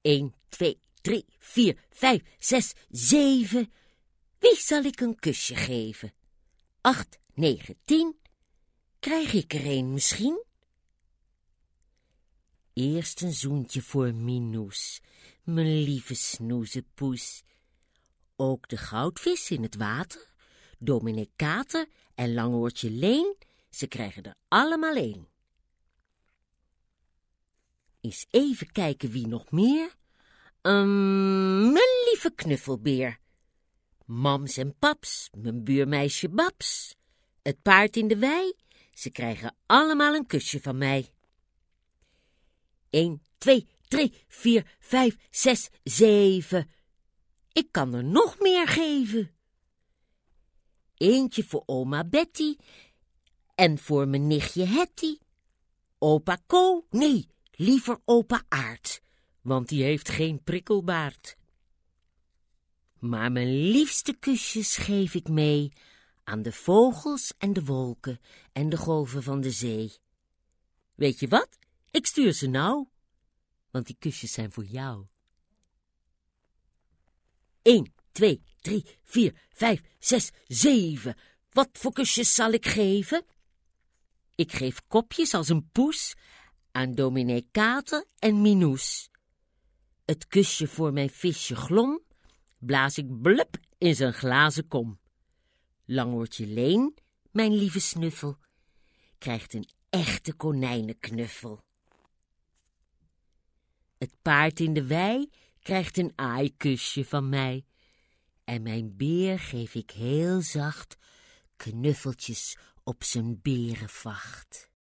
1, 2, 3, 4, 5, 6, 7. Wie zal ik een kusje geven? 8, 9, 10. Krijg ik er een misschien? Eerst een zoentje voor Minoes, mijn lieve snoezepoes. Ook de goudvis in het water, dominee Kater en Langoortje Leen, ze krijgen er allemaal een. Eens even kijken wie nog meer. Mijn lieve knuffelbeer. Mams en paps, mijn buurmeisje Babs. Het paard in de wei, ze krijgen allemaal een kusje van mij. 1, 2, 3, 4, 5, 6, 7. Ik kan er nog meer geven. Eentje voor oma Betty en voor mijn nichtje Hetty. Opa Ko, nee, liever opa Aard, want die heeft geen prikkelbaard. Maar mijn liefste kusjes geef ik mee aan de vogels en de wolken en de golven van de zee. Weet je wat? Ik stuur ze nou, want die kusjes zijn voor jou. 1, 2, 3, 4, 5, 6, 7. Wat voor kusjes zal ik geven? Ik geef kopjes als een poes aan dominee Kater en Minoes. Het kusje voor mijn visje Glom blaas ik blup in zijn glazen kom. Langoortje Leen, mijn lieve snuffel, krijgt een echte konijnenknuffel. Het paard in de wei krijgt een aaikusje van mij. En mijn beer geef ik heel zacht knuffeltjes op zijn berenvacht.